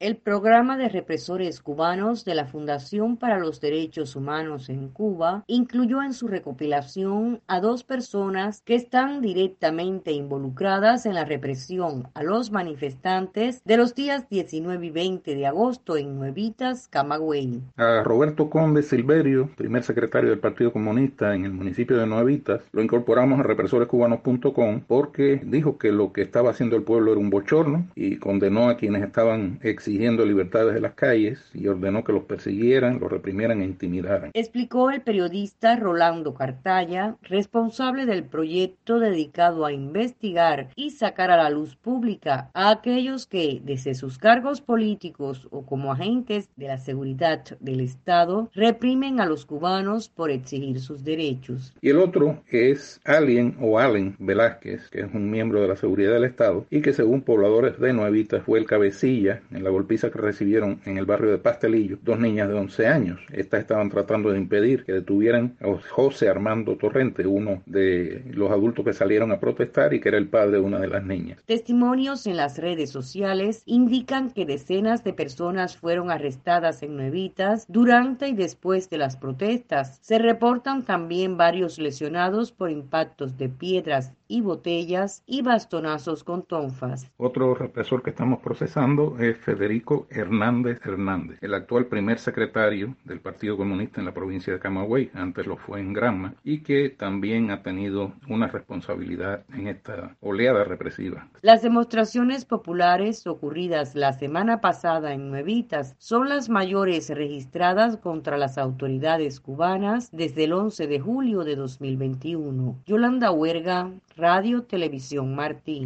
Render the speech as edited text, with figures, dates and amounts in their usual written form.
El programa de represores cubanos de la Fundación para los Derechos Humanos en Cuba incluyó en su recopilación a 2 personas que están directamente involucradas en la represión a los manifestantes de los días 19 y 20 de agosto en Nuevitas, Camagüey. A Roberto Conde Silverio, primer secretario del Partido Comunista en el municipio de Nuevitas, lo incorporamos a represorescubanos.com porque dijo que lo que estaba haciendo el pueblo era un bochorno y condenó a quienes estaban exigiendo libertades de las calles y ordenó que los persiguieran, los reprimieran e intimidaran. Explicó el periodista Rolando Cartaya, responsable del proyecto dedicado a investigar y sacar a la luz pública a aquellos que, desde sus cargos políticos o como agentes de la seguridad del Estado, reprimen a los cubanos por exigir sus derechos. Y el otro es Allen Velázquez, que es un miembro de la seguridad del Estado y que según pobladores de Nuevitas fue el cabecilla en la golpiza que recibieron en el barrio de Pastelillo 2 niñas de 11 años. Estas estaban tratando de impedir que detuvieran a José Armando Torrente, uno de los adultos que salieron a protestar y que era el padre de una de las niñas. Testimonios en las redes sociales indican que decenas de personas fueron arrestadas en Nuevitas durante y después de las protestas. Se reportan también varios lesionados por impactos de piedras y botellas y bastonazos con tonfas. Otro represor que estamos procesando es Federico Hernández, el actual primer secretario del Partido Comunista en la provincia de Camagüey, antes lo fue en Granma, y que también ha tenido una responsabilidad en esta oleada represiva. Las demostraciones populares ocurridas la semana pasada en Nuevitas son las mayores registradas contra las autoridades cubanas desde el 11 de julio de 2021. Yolanda Huerga, Radio Televisión Martí.